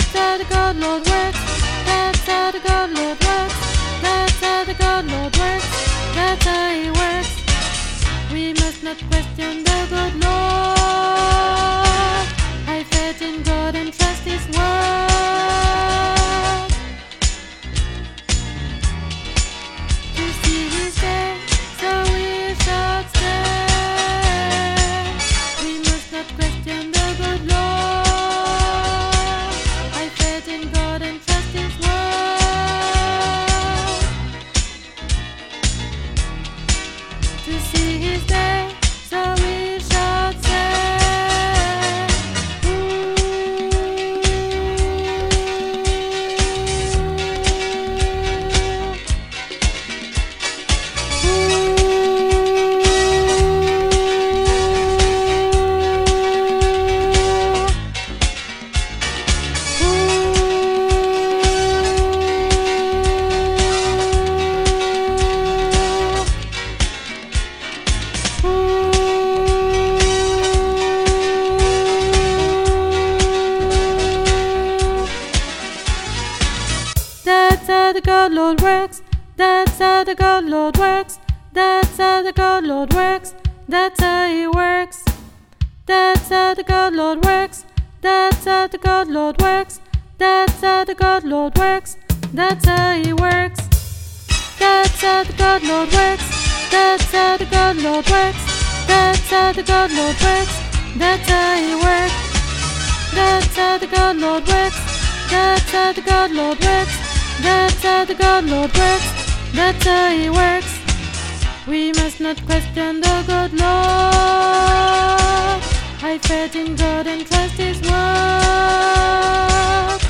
That's how the good Lord works. That's how the good Lord works. That's how the good Lord works. That's how He works. We must not question the good Lord. Have faith in God and trust His word. To see His day, so we shall stand. We must not question the good Lord. Have faith in God and trust His word. To see His day, so we shall stand. That's how the good Lord works. That's how the good Lord works. That's how the good Lord works. That's how He works. That's how the good Lord works. That's how the good Lord works. That's how the good Lord works. That's how He works. That's how the good Lord works. That's how the good Lord works. That's how the good Lord works. That's how He works. That's how the good Lord works. That's how the good Lord works. That's how the good Lord works. That's how He works. We must not question the good Lord. Have faith in God and trust His word.